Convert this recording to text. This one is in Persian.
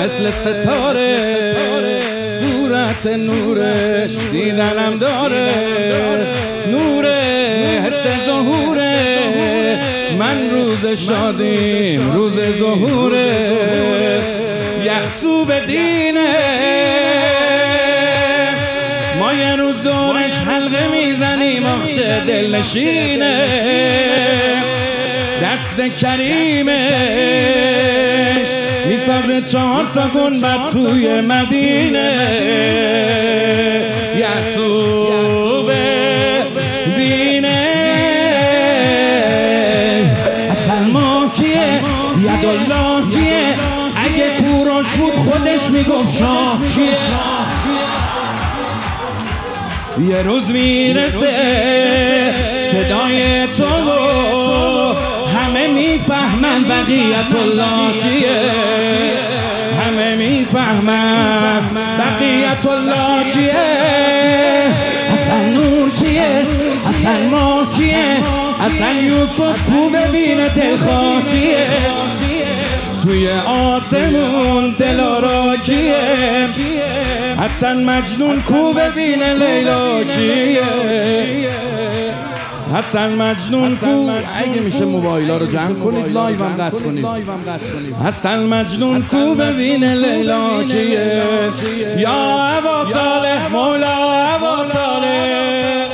مثل ستاره صورت نورش دیدنم داره، نوره حس ظهوره، من روز شادیم روز ظهوره، یحسو به دینه، ما یه روز دورش حلقه میزنیم آخچه دل نشینه، دست کریمش میسازه 4 تا گنبد توی مدینه، یحسو به دینه، اصل ما کیه یدالله کیه، اگه کوروش بود خودش میگفت شاه کیه، یه روز میرسه صدای تو همه میفهمن بقیت الله کیه، همه میفهمن بقیت الله کیه، حسن نور چیه، حسن ما کیه، حسن یوسف کو ببینه دلخواه کیه، توی آسمون دلارا کیه، حسن مجنون کو ببینه لیلا کیه، حسن مجنون کو، اگه میشه موبایلا رو جمع کنید لایوم قطع کنید، حسن مجنون کو ببینه لیلا کیه، یا ابا صالح مولا ابا صالح.